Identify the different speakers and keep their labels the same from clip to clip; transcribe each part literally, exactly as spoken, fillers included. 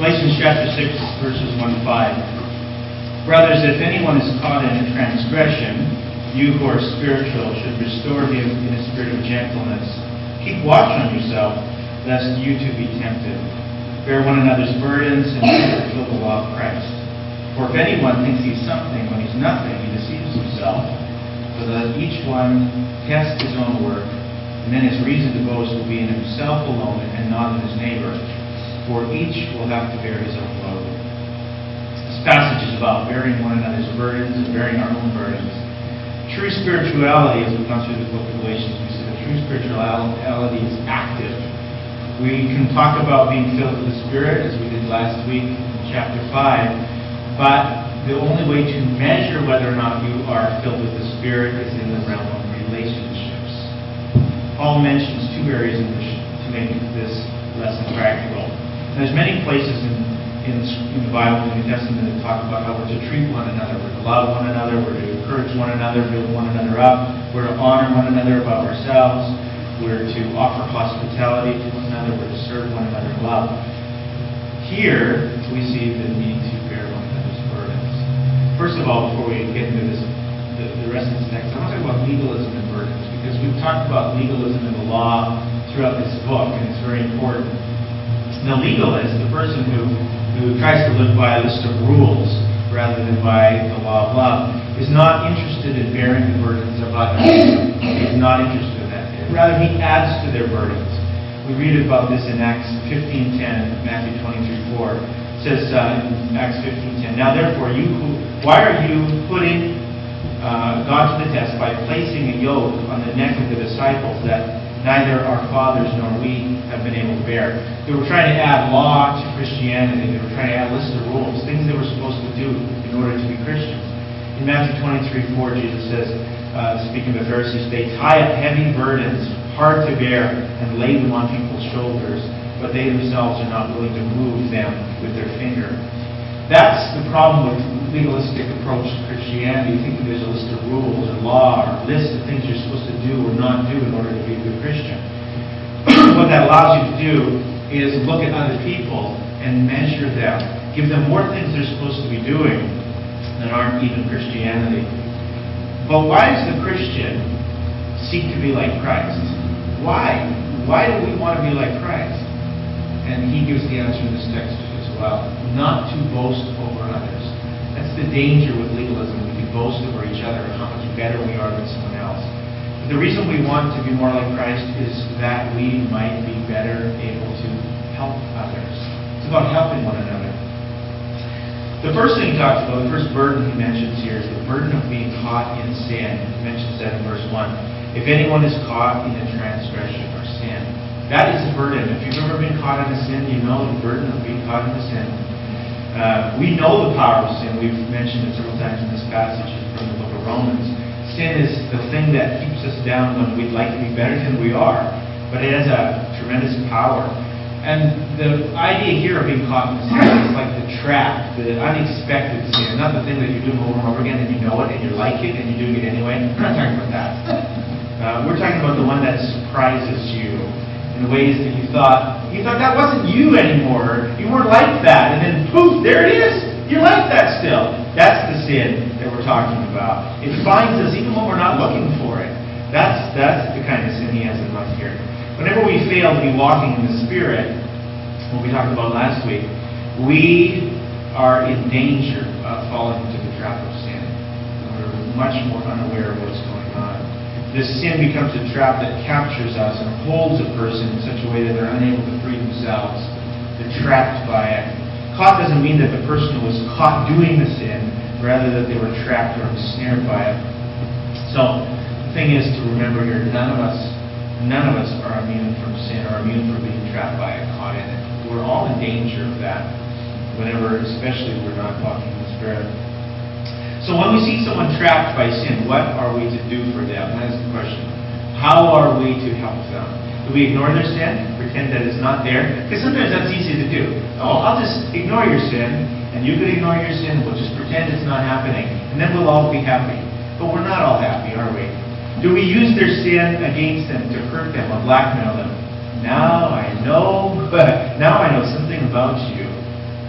Speaker 1: Galatians chapter six, verses one to five. Brothers, if anyone is caught in a transgression, you who are spiritual should restore him in a spirit of gentleness. Keep watch on yourself, lest you too be tempted. Bear one another's burdens and fulfill the law of Christ. For if anyone thinks he's something when he's nothing, he deceives himself. So that each one test his own work, and then his reason to boast will be in himself alone and not in his neighbor. For each will have to bear his own load. This passage is about bearing one another's burdens and bearing our own burdens. True spirituality, as we come through the book of Galatians, we see that true spirituality is active. We can talk about being filled with the Spirit, as we did last week in chapter five, but the only way to measure whether or not you are filled with the Spirit is in the realm of relationships. Paul mentions two areas in which to make this lesson practical. There's many places in, in, in the Bible, in the New Testament, that talk about how we're to treat one another. We're to love one another. We're to encourage one another, build one another up. We're to honor one another above ourselves. We're to offer hospitality to one another. We're to serve one another in love. Here, we see the need to bear one another's burdens. First of all, before we get into this, the, the rest of this text, I want to talk about legalism and burdens, because we've talked about legalism and the law throughout this book, and it's very important. The legalist, the person who, who tries to live by a list of rules rather than by the law of love, is not interested in bearing the burdens of others. He's not interested in that. Rather, he adds to their burdens. We read about this in Acts fifteen ten, Matthew twenty-three four. It says uh, in Acts fifteen ten, now therefore, you who, why are you putting uh, God to the test by placing a yoke on the neck of the disciples that neither our fathers nor we have been able to bear? They were trying to add law to Christianity. They were trying to add a list of rules, things they were supposed to do in order to be Christians. In Matthew twenty-three four, Jesus says, uh, speaking of the Pharisees, they tie up heavy burdens, hard to bear, and lay them on people's shoulders, but they themselves are not willing to move them with their finger. That's the problem with legalistic approach to Christianity. You think that there's a list of rules or law or list of things you're supposed to do or not do in order to be a good Christian. What that allows you to do is look at other people and measure them. Give them more things they're supposed to be doing that aren't even Christianity. But why does the Christian seek to be like Christ? Why? Why do we want to be like Christ? And he gives the answer in this text as well. Not to boast over others. That's the danger with legalism. We can boast over each other and how much better we are than someone else. But the reason we want to be more like Christ is that we might be better able to help others. It's about helping one another. The first thing he talks about, the first burden he mentions here, is the burden of being caught in sin. He mentions that in verse one. If anyone is caught in a transgression or sin, that is a burden. If you've ever been caught in a sin, you know the burden of being caught in a sin. Uh, we know the power of sin. We've mentioned it several times in this passage from the book of Romans. Sin is the thing that keeps us down when we'd like to be better than we are. But it has a tremendous power. And the idea here of being caught in sin is like the trap, the unexpected sin. Not the thing that you're doing over and over again and you know it and you like it and you're doing it anyway. We're not talking about that. Uh, we're talking about the one that surprises you in ways that you thought, you thought that wasn't you anymore. You weren't like that. And then poof, there it is. You're like that still. That's the sin that we're talking about. It finds us even when we're not looking for it. That's, that's the kind of sin he has in mind here. Whenever we fail to be walking in the Spirit, what we talked about last week, we are in danger of falling into the trap of sin. We're much more unaware of what's going on. This sin becomes a trap that captures us and holds a person in such a way that they're unable to free themselves. They're trapped by it. Caught doesn't mean that the person was caught doing the sin, rather that they were trapped or ensnared by it. So the thing is to remember here, none of us None of us are immune from sin or immune from being trapped by it, caught in it. We're all in danger of that, whenever, especially if we're not walking in the Spirit. So when we see someone trapped by sin, what are we to do for them? That is the question. How are we to help them? Do we ignore their sin? Pretend that it's not there? Because sometimes that's easy to do. Oh, I'll just ignore your sin, and you can ignore your sin, we'll just pretend it's not happening, and then we'll all be happy. But we're not all happy, are we? Do we use their sin against them to hurt them or blackmail them? Now I know, now I know something about you.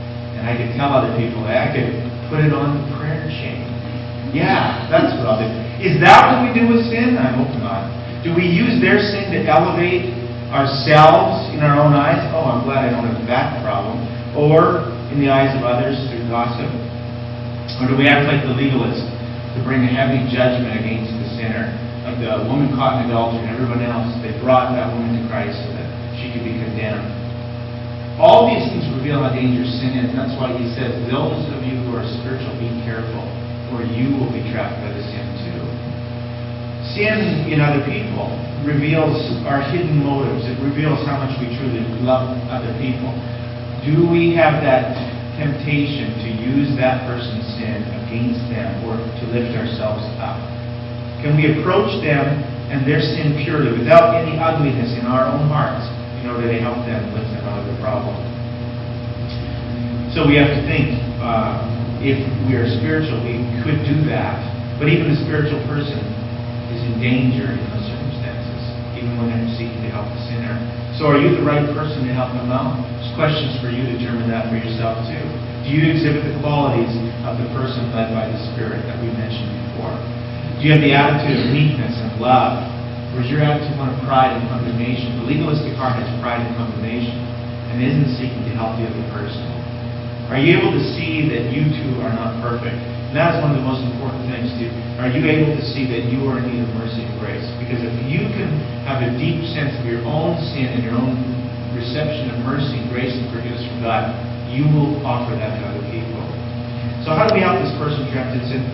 Speaker 1: And I could tell other people, I could put it on the prayer chain. Yeah, that's what I'll do. Is that what we do with sin? I hope not. Do we use their sin to elevate ourselves in our own eyes? Oh, I'm glad I don't have that problem. Or in the eyes of others through gossip? Or do we act like the legalist to bring a heavy judgment against the sinner? Like the woman caught in adultery and everyone else, they brought that woman to Christ so that she could be condemned. All these things reveal how dangerous sin is. That's why he says, those of you who are spiritual, be careful, or you will be trapped by the sin too. Sin in other people reveals our hidden motives. It reveals how much we truly love other people. Do we have that temptation to use that person's sin against them or to lift ourselves up? Can we approach them and their sin purely without any ugliness in our own hearts in order to help them lift them out of the problem? So we have to think, uh, if we are spiritual, we could do that. But even the spiritual person is in danger in those circumstances, even when they're seeking to help the sinner. So are you the right person to help them out? There's questions for you to determine that for yourself too. Do you exhibit the qualities of the person led by the Spirit that we mentioned before? Do you have the attitude of meekness and love? Or is your attitude one of pride and condemnation? The legalistic heart has pride and condemnation and isn't seeking to help the other person. Are you able to see that you too are not perfect? And that is one of the most important things too. Are you able to see that you are in need of mercy and grace? Because if you can have a deep sense of your own sin and your own reception of mercy and grace and forgiveness from God, you will offer that to other people. So how do we help this person trapped in sin?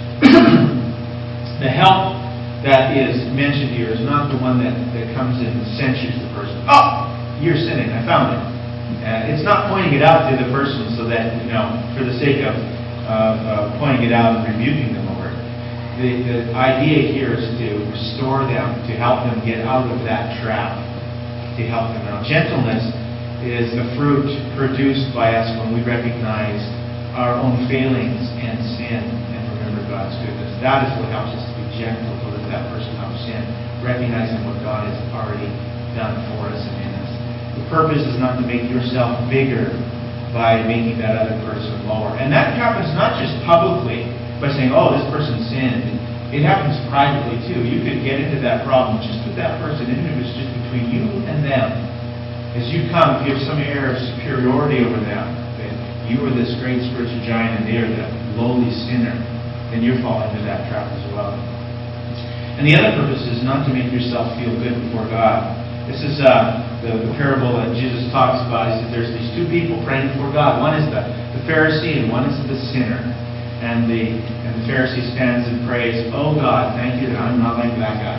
Speaker 1: The help that is mentioned here is not the one that, that comes in and censures the person. Oh, you're sinning. I found it. Uh, it's not pointing it out to the person so that, you know, for the sake of uh, uh, pointing it out and rebuking them over it. The, the idea here is to restore them, to help them get out of that trap, to help them out. Gentleness is the fruit produced by us when we recognize our own failings and sin and remember God's goodness. That is what helps us to be gentle, to lift that person out of sin, recognizing what God has already done for us and in us. The purpose is not to make yourself bigger by making that other person lower. And that happens not just publicly by saying, oh, this person sinned. It happens privately too. You could get into that problem just with that person, even if it's just between you and them. As you come, give some air of superiority over them. That you are this great spiritual giant and they are the lowly sinner. Then you're falling into that trap as well. And the other purpose is not to make yourself feel good before God. This is uh, the, the parable that Jesus talks about. He said there's these two people praying before God. One is the, the Pharisee and one is the sinner. And the, and the Pharisee stands and prays, oh God, thank you that I'm not like that guy.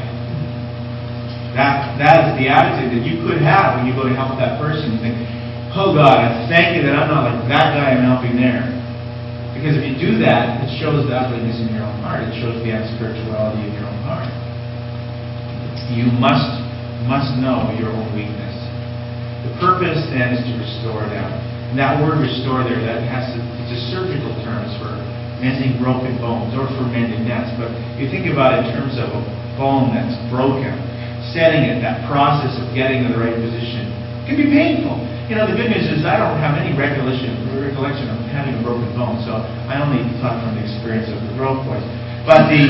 Speaker 1: That, that is the attitude that you could have when you go to help that person. You think, oh God, I thank you that I'm not like that guy I'm helping there. Because if you do that, it shows the ugliness in your own heart. It shows the unspirituality in your own heart. You must must know your own weakness. The purpose then is to restore them. And that word restore there, that has to, it's a surgical term. It's for mending broken bones or for mending nets. But you think about it in terms of a bone that's broken, setting it, that process of getting to the right position can be painful. You know, the good news is I don't have any recollection, recollection of having a broken bone, so I only talk from the experience of the Grove Boys. But the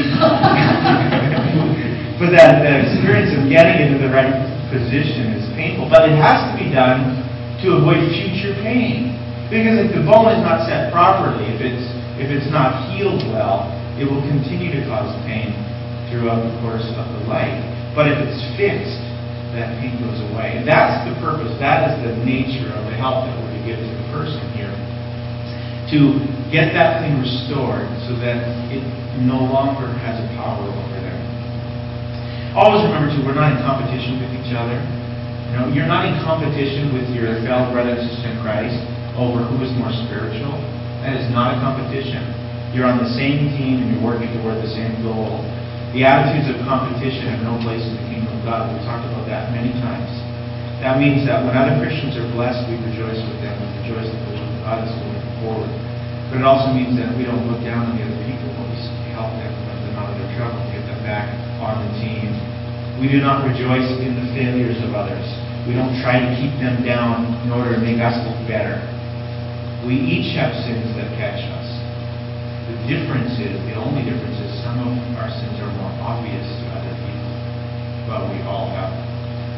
Speaker 1: but that, that experience of getting into the right position is painful. But it has to be done to avoid future pain. Because if the bone is not set properly, if it's if it's not healed well, it will continue to cause pain throughout the course of the life. But if it's fixed, that pain goes away. And that's the purpose. That is the nature of the help that we're to give to the person here. To get that thing restored so that it no longer has a power over them. Always remember, too, we're not in competition with each other. You know, you're not in competition with your fellow brother and sister in Christ over who is more spiritual. That is not a competition. You're on the same team and you're working toward the same goal. The attitudes of competition have no place in the kingdom of God. We've talked about that many times. That means that when other Christians are blessed, we rejoice with them. We rejoice that the Lord God is going forward. But it also means that we don't look down on the other people, but we help them when they're out of their trouble, get them back on the team. We do not rejoice in the failures of others. We don't try to keep them down in order to make us look better. We each have sins that catch us. The difference is, the only difference is some of our sins are more obvious to other people. Well, we all have them.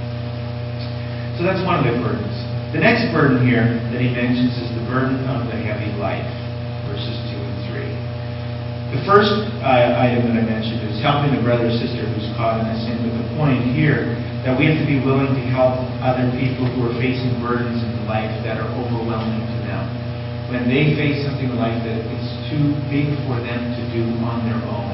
Speaker 1: So that's one of the burdens. The next burden here that he mentions is the burden of the heavy life, verses two and three. The first uh, item that I mentioned is helping a brother or sister who's caught in a sin, with the point here that we have to be willing to help other people who are facing burdens in life that are overwhelming to them. When they face something in life that is too big for them to do on their own.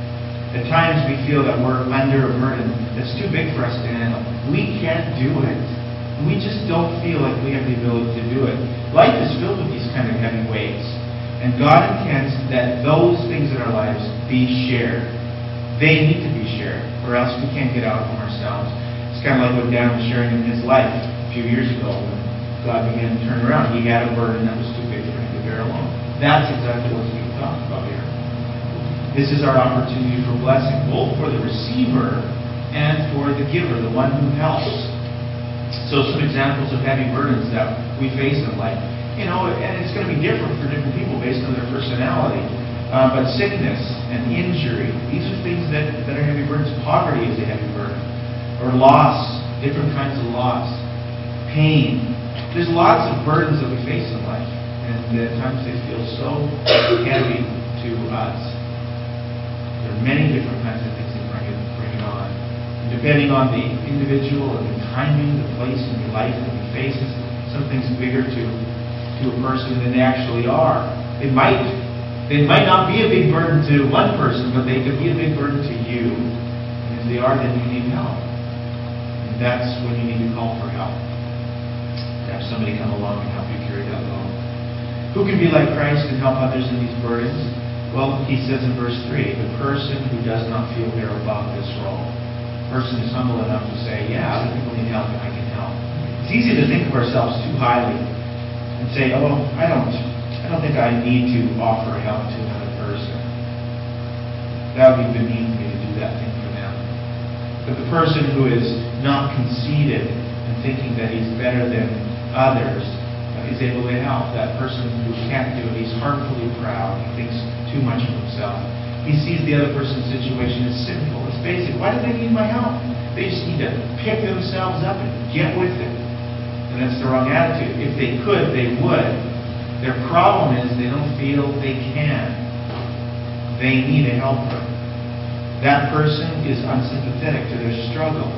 Speaker 1: At times we feel that we're under a burden that's too big for us to handle. We can't do it. We just don't feel like we have the ability to do it. Life is filled with these kind of heavy weights. And God intends that those things in our lives be shared. They need to be shared, or else we can't get out of them ourselves. It's kind of like what Dan was sharing in his life a few years ago when God began to turn around. He had a burden that was too big for him to bear alone. That's exactly what's being talked about here. This is our opportunity for blessing, both for the receiver and for the giver, the one who helps. So some examples of heavy burdens that we face in life. You know, and it's going to be different for different people based on their personality. Uh, but sickness and injury, these are things that, that are heavy burdens. Poverty is a heavy burden. Or loss, different kinds of loss. Pain. There's lots of burdens that we face in life. And at times they feel so heavy to us. There are many different kinds of things that bring it, bring it on. And depending on the individual and the timing, the place in your life that you face, some things bigger to, to a person than they actually are. They might, they might not be a big burden to one person, but they could be a big burden to you. And if they are, then you need help. And that's when you need to call for help. To have somebody come along and help you carry that load. Who can be like Christ and help others in these burdens? Well, he says in verse three, the person who does not feel they're above this role. The person is humble enough to say, yeah, other people need help and I can help. It's easy to think of ourselves too highly and say, oh, I don't, I don't think I need to offer help to another person. That would be beneath me to do that thing for them. But the person who is not conceited and thinking that he's better than others uh, is able to help. That person who can't do it, he's harmfully proud. He thinks too much of himself. He sees the other person's situation as sinful. It's basic. Why do they need my help? They just need to pick themselves up and get with it. And that's the wrong attitude. If they could, they would. Their problem is they don't feel they can. They need a helper. That person is unsympathetic to their struggle.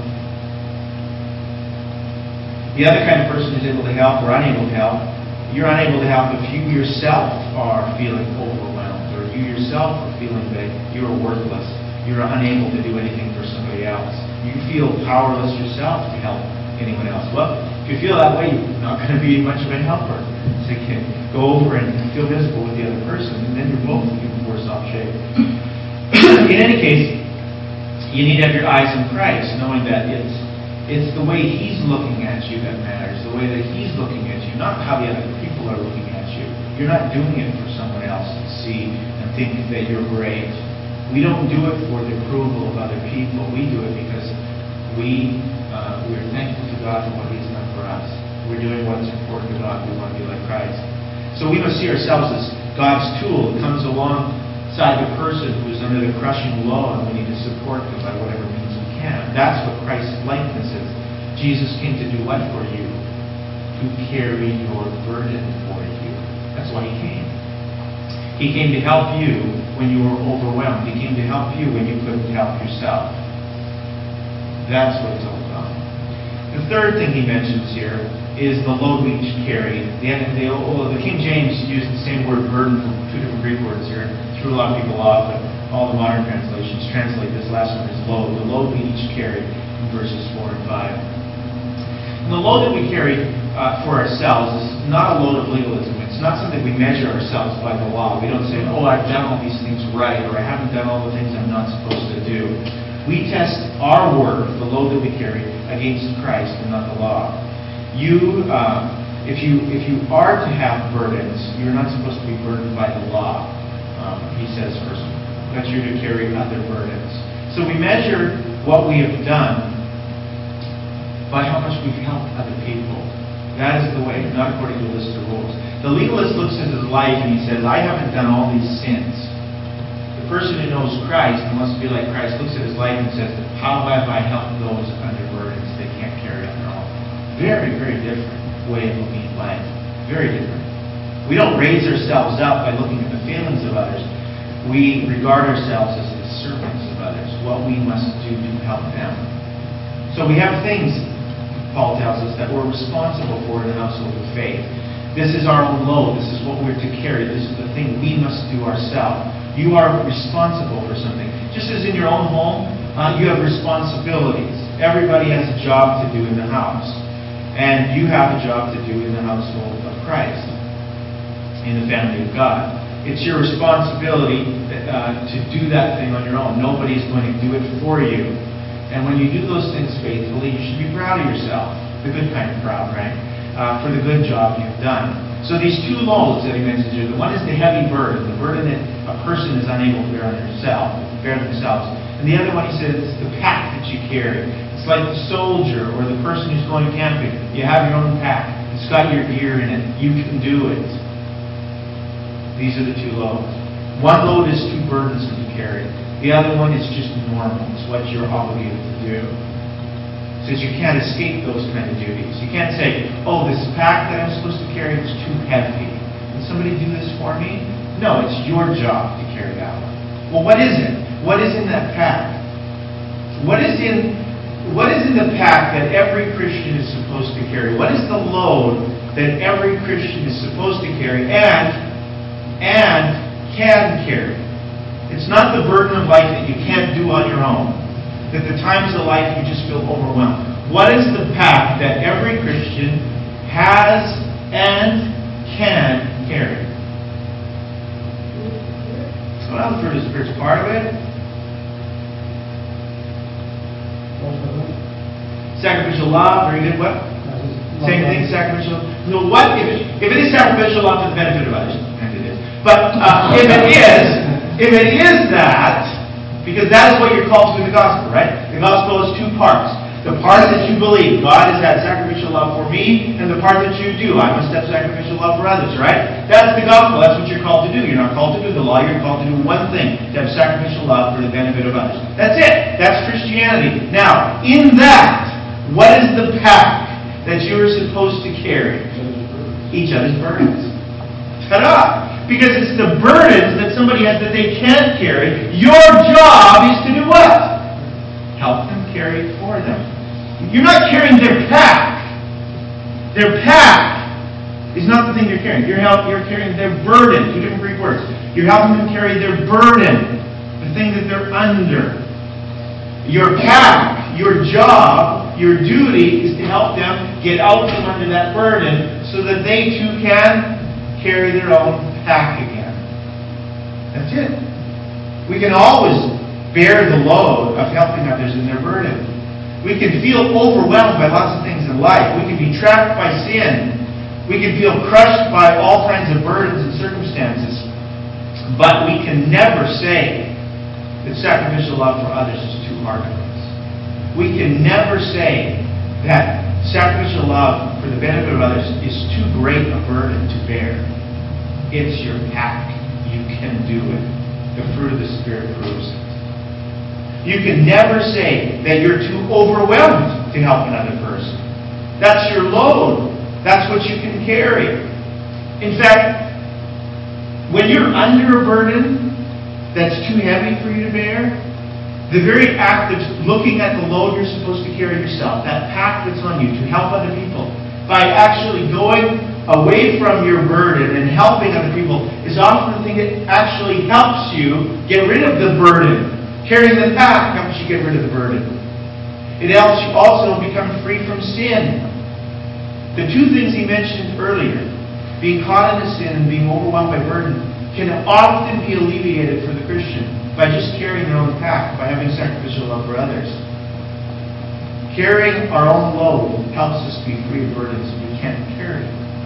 Speaker 1: The other kind of person who's able to help or unable to help, you're unable to help if you yourself are feeling overwhelmed, or you yourself are feeling that you're worthless. You're unable to do anything for somebody else. You feel powerless yourself to help anyone else. Well, if you feel that way, you're not going to be much of a helper. So you can go over and feel miserable with the other person, and then you're both in worse off shape. In any case, you need to have your eyes on Christ, knowing that it's It's the way He's looking at you that matters, the way that He's looking at you, not how the other people are looking at you. You're not doing it for someone else to see and think that you're great. We don't do it for the approval of other people. We do it because we, uh, we're thankful to God for what He's done for us. We're doing what's important to God. We want to be like Christ. So we must see ourselves as God's tool that comes alongside the person who is under the crushing load, and we need to support them by whatever means we can. That's what Christ's likeness is. Jesus came to do what for you? To carry your burden for you. That's why He came. He came to help you when you were overwhelmed. He came to help you when you couldn't help yourself. That's what it's all about. The third thing he mentions here is the load we each carry. The, the, the King James used the same word burden for two different Greek words here, and threw a lot of people off, but all the modern translations translate this last one as load. The load we each carry in verses four and five. And the load that we carry uh, for ourselves is not a load of legalism. It's not something we measure ourselves by the law. We don't say, oh, I've done all these things right, or I haven't done all the things I'm not supposed to do. We test our worth, the load that we carry, against Christ and not the law. You, uh, if you if you are to have burdens, you're not supposed to be burdened by the law, um, he says first, but you're to carry other burdens. So we measure what we have done by how much we've helped other people. That is the way, not according to a list of rules. The legalist looks at his life and he says, I haven't done all these sins. The person who knows Christ and wants to be like Christ looks at his life and says, how have I helped those under burdens they can't carry on their own? Very, very different way of looking at life. Very different. We don't raise ourselves up by looking at the feelings of others. We regard ourselves as the servants of others, what we must do to help them. So we have things, Paul tells us, that we're responsible for in the household of faith. This is our own load. This is what we're to carry. This is the thing we must do ourselves. You are responsible for something. Just as in your own home, uh, you have responsibilities. Everybody has a job to do in the house. And you have a job to do in the household of Christ, in the family of God. It's your responsibility uh, to do that thing on your own. Nobody's going to do it for you. And when you do those things faithfully, you should be proud of yourself. The good kind of proud, right? Uh, for the good job you've done. So these two loads that he mentions here, the one is the heavy burden, the burden that a person is unable to bear on herself, bear themselves. And the other one, he says, it's the pack that you carry. It's like the soldier or the person who's going camping. You have your own pack. It's got your gear in it. You can do it. These are the two loads. One load is two burdens that you carry. The other one is just normal. It's what you're obligated to do. It says you can't escape those kind of duties. You can't say, oh, this pack that I'm supposed to carry was too heavy. Can somebody do this for me? No, it's your job to carry that one. Well, what is it? What is in that pack? What is in what is in the pack that every Christian is supposed to carry? What is the load that every Christian is supposed to carry and and can carry? It's not the burden of life that you can't do on your own. That the times of life you just feel overwhelmed. What is the pack that every Christian has and can carry? Well, the fruit of the Spirit's part of it. Sacrificial love, very good. What? Same thing, sacrificial. So what if it, if it is sacrificial love to the benefit of others? And it is. But uh, if it is, if it is that, because that is what you're called to in the gospel, right? The gospel is two parts. The part that you believe, God has had sacrificial love for me, and the part that you do, I must have sacrificial love for others, right? That's the gospel. That's what you're called to do. You're not called to do the law. You're called to do one thing, to have sacrificial love for the benefit of others. That's it. That's Christianity. Now, in that, what is the pack that you are supposed to carry? Each other's burdens. Ta-da! Because it's the burdens that somebody has that they can't carry. Your job is to do what? Help them carry it for them. You're not carrying their pack. Their pack is not the thing you're carrying. You're, help, you're carrying their burden. Two different Greek words. You're helping them carry their burden. The thing that they're under. Your pack, your job, your duty is to help them get out from under that burden so that they too can carry their own pack again. That's it. We can always bear the load of helping others in their burden. We can feel overwhelmed by lots of things in life. We can be trapped by sin. We can feel crushed by all kinds of burdens and circumstances. But we can never say that sacrificial love for others is too hard for us. We can never say that sacrificial love for the benefit of others is too great a burden to bear. It's your pack. You can do it. The fruit of the Spirit proves it. You can never say that you're too overwhelmed to help another person. That's your load. That's what you can carry. In fact, when you're under a burden that's too heavy for you to bear, the very act of looking at the load you're supposed to carry yourself, that pack that's on you to help other people, by actually going away from your burden and helping other people, is often the thing that actually helps you get rid of the burden. Carrying the pack helps you get rid of the burden. It helps you also become free from sin. The two things he mentioned earlier, being caught in a sin and being overwhelmed by burden, can often be alleviated for the Christian by just carrying their own pack, by having sacrificial love for others. Carrying our own load helps us be free of burdens we can't carry.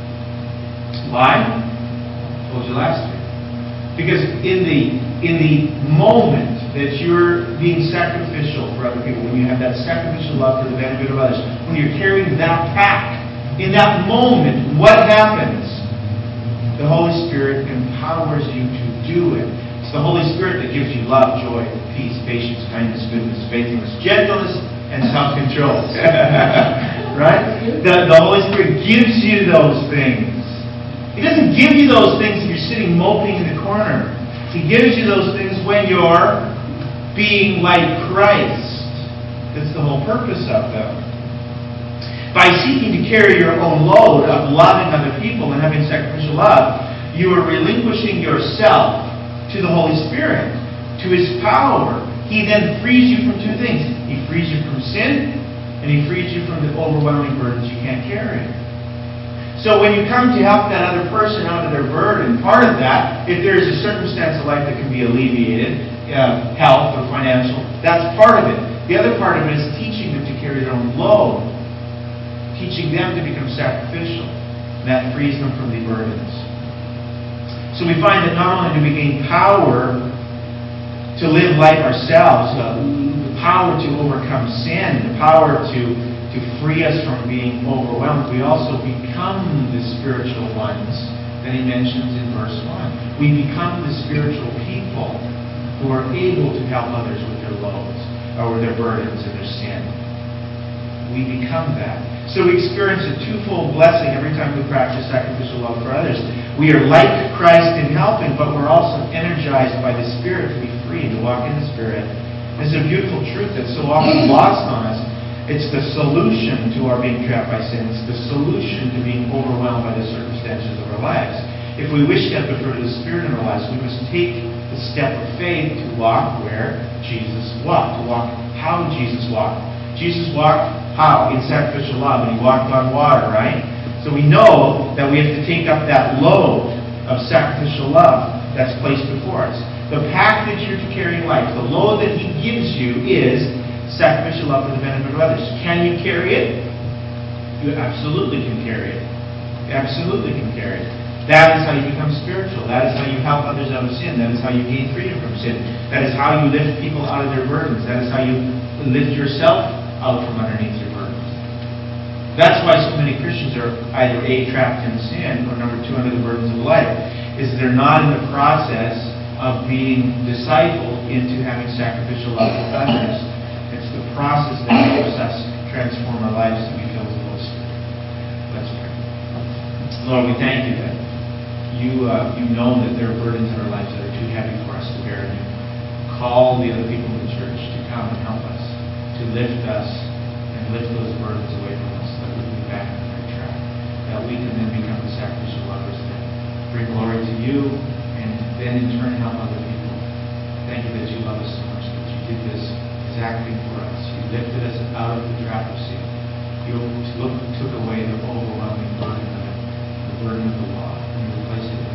Speaker 1: Why? I told you last week. Because in the in the moment that you're being sacrificial for other people, when you have that sacrificial love for the benefit of others, when you're carrying that pack, in that moment, what happens? The Holy Spirit empowers you to do it. It's the Holy Spirit that gives you love, joy, peace, patience, kindness, goodness, faithfulness, gentleness, and self-control. Right? The, the Holy Spirit gives you those things. He doesn't give you those things if you're sitting moping in the corner. He gives you those things when you're being like Christ. That's the whole purpose of them. By seeking to carry your own load of loving other people and having sacrificial love, you are relinquishing yourself to the Holy Spirit, to His power. He then frees you from two things. He frees you from sin, and He frees you from the overwhelming burdens you can't carry. So when you come to help that other person out of their burden, part of that, if there is a circumstance of life that can be alleviated, uh, health or financial, that's part of it. The other part of it is teaching them to carry their own load, teaching them to become sacrificial. And that frees them from the burdens. So we find that not only do we gain power to live life ourselves, uh, the power to overcome sin, the power to to free us from being overwhelmed, we also become the spiritual ones that he mentions in verse one. We become the spiritual people who are able to help others with their loads, or with their burdens and their sin. We become that. So we experience a twofold blessing every time we practice sacrificial love for others. We are like Christ in helping, but we're also energized by the Spirit to be free and to walk in the Spirit. It's a beautiful truth that's so often lost on us. It's the solution to our being trapped by sin. It's the solution to being overwhelmed by the circumstances of our lives. If we wish to have the fruit of the Spirit in our lives, we must take the step of faith to walk where Jesus walked, to walk how Jesus walked. Jesus walked how? In sacrificial love, and He walked on water, right? So we know that we have to take up that load of sacrificial love that's placed before us. The package you're to carry in life, the load that He gives you is sacrificial love for the benefit of others. Can you carry it? You absolutely can carry it. You absolutely can carry it. That is how you become spiritual. That is how you help others out of sin. That is how you gain freedom from sin. That is how you lift people out of their burdens. That is how you lift yourself out from underneath your burdens. That's why so many Christians are either A, trapped in sin, or number two, under the burdens of life, is they're not in the process of being discipled into having sacrificial love with others. It's the process that helps us transform our lives to be filled with the Holy Spirit. Let's pray. Lord, we thank you that you uh, you know that there are burdens in our lives that are too heavy for us to bear. And you call the other people in the church to come and help us, to lift us and lift those burdens away from us, that we can be back on the right track, that we can then become the sacrificial lovers that bring glory to you and then in turn help other people. Thank you that you love us so much, that you did this exactly for us. You lifted us out of the trap of sin. You took away the overwhelming burden of it, the burden of the law, and you replaced it with